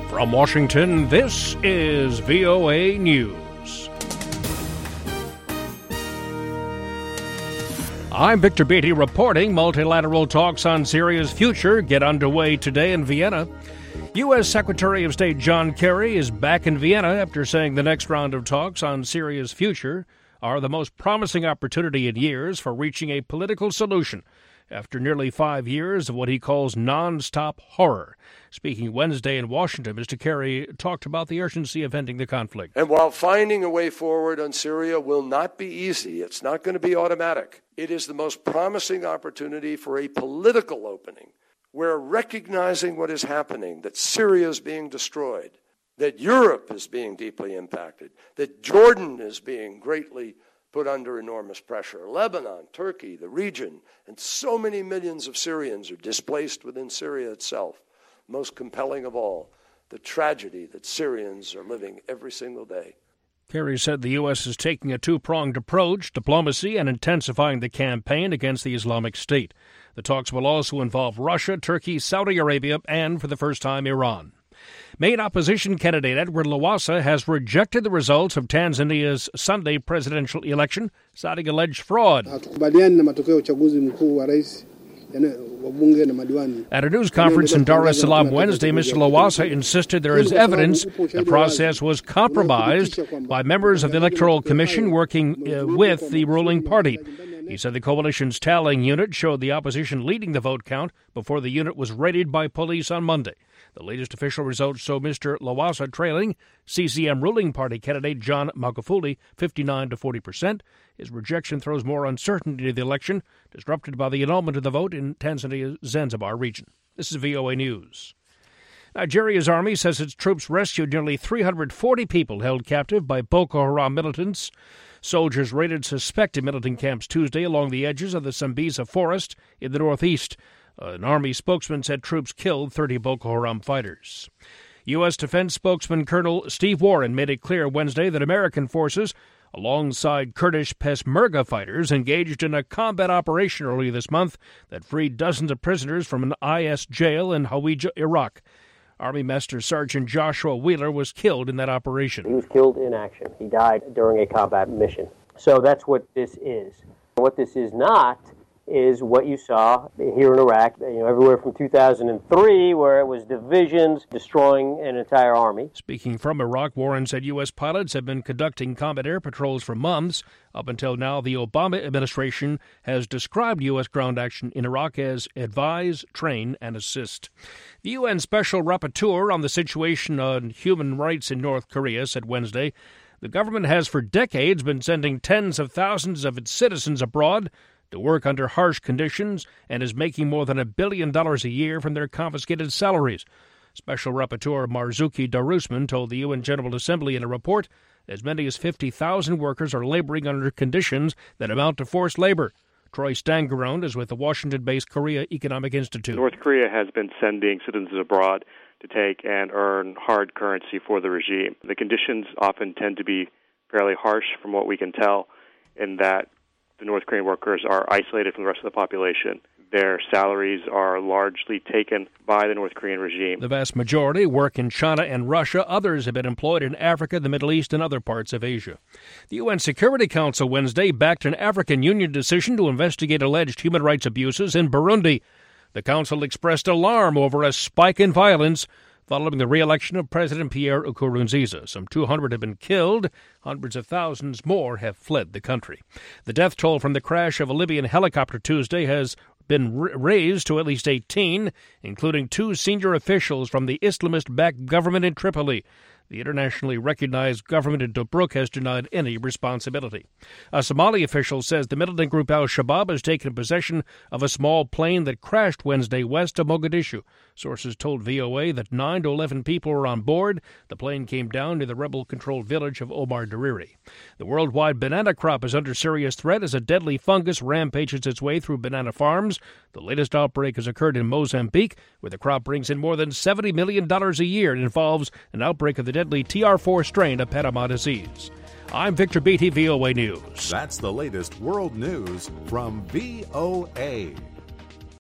From Washington, this is VOA News. I'm Victor Beatty reporting. Multilateral talks on Syria's future get underway today in Vienna. U.S. Secretary of State John Kerry is back in Vienna after saying the next round of talks on Syria's future are the most promising opportunity in years for reaching a political solution after nearly 5 years of what he calls non-stop horror. Speaking Wednesday in Washington, Mr. Kerry talked about the urgency of ending the conflict. And while finding a way forward on Syria will not be easy, it's not going to be automatic, it is the most promising opportunity for a political opening where recognizing what is happening, that Syria is being destroyed, that Europe is being deeply impacted, that Jordan is being greatly put under enormous pressure, Lebanon, Turkey, the region, and so many millions of Syrians are displaced within Syria itself. Most compelling of all, the tragedy that Syrians are living every single day. Kerry said the U.S. is taking a two-pronged approach, diplomacy and intensifying the campaign against the Islamic State. The talks will also involve Russia, Turkey, Saudi Arabia, and, for the first time, Iran. Main opposition candidate Edward Lowassa has rejected the results of Tanzania's Sunday presidential election, citing alleged fraud. At a news conference in Dar es Salaam Wednesday, Mr. Lowassa insisted there is evidence the process was compromised by members of the Electoral Commission working with the ruling party. He said the coalition's tallying unit showed the opposition leading the vote count before the unit was raided by police on Monday. The latest official results show Mr. Lowassa trailing CCM ruling party candidate John Magufuli 59% to 40%. His rejection throws more uncertainty to the election, disrupted by the annulment of the vote in Tanzania's Zanzibar region. This is VOA News. Nigeria's army says its troops rescued nearly 340 people held captive by Boko Haram militants. Soldiers raided suspected militant camps Tuesday along the edges of the Sambisa forest in the northeast. An army spokesman said troops killed 30 Boko Haram fighters. U.S. Defense spokesman Colonel Steve Warren made it clear Wednesday that American forces, alongside Kurdish Peshmerga fighters, engaged in a combat operation earlier this month that freed dozens of prisoners from an IS jail in Hawija, Iraq. Army Master Sergeant Joshua Wheeler was killed in that operation. He was killed in action. He died during a combat mission. So that's what this is. What this is not is what you saw here in Iraq, everywhere from 2003, where it was divisions destroying an entire army. Speaking from Iraq, Warren said U.S. pilots have been conducting combat air patrols for months. Up until now, the Obama administration has described U.S. ground action in Iraq as advise, train, and assist. The UN Special Rapporteur on the situation on human rights in North Korea said Wednesday the government has for decades been sending tens of thousands of its citizens abroad to work under harsh conditions and is making more than $1 billion a year from their confiscated salaries. Special Rapporteur Marzuki Darusman told the UN General Assembly in a report as many as 50,000 workers are laboring under conditions that amount to forced labor. Troy Stangerone is with the Washington-based Korea Economic Institute. North Korea has been sending citizens abroad to take and earn hard currency for the regime. The conditions often tend to be fairly harsh from what we can tell, in that the North Korean workers are isolated from the rest of the population. Their salaries are largely taken by the North Korean regime. The vast majority work in China and Russia. Others have been employed in Africa, the Middle East, and other parts of Asia. The UN Security Council Wednesday backed an African Union decision to investigate alleged human rights abuses in Burundi. The council expressed alarm over a spike in violence following the re-election of President Pierre Nkurunziza. Some 200 have been killed. Hundreds of thousands more have fled the country. The death toll from the crash of a Libyan helicopter Tuesday has been raised to at least 18, including 2 senior officials from the Islamist-backed government in Tripoli. The internationally recognized government in Tobruk has denied any responsibility. A Somali official says the militant group al-Shabaab has taken possession of a small plane that crashed Wednesday west of Mogadishu. Sources told VOA that 9 to 11 people were on board. The plane came down near the rebel-controlled village of Omar Dariri. The worldwide banana crop is under serious threat as a deadly fungus rampages its way through banana farms. The latest outbreak has occurred in Mozambique, where the crop brings in more than $70 million a year. It involves an outbreak of the deadly TR4 strain of Panama disease. I'm Victor Beatty, VOA News. That's the latest world news from VOA.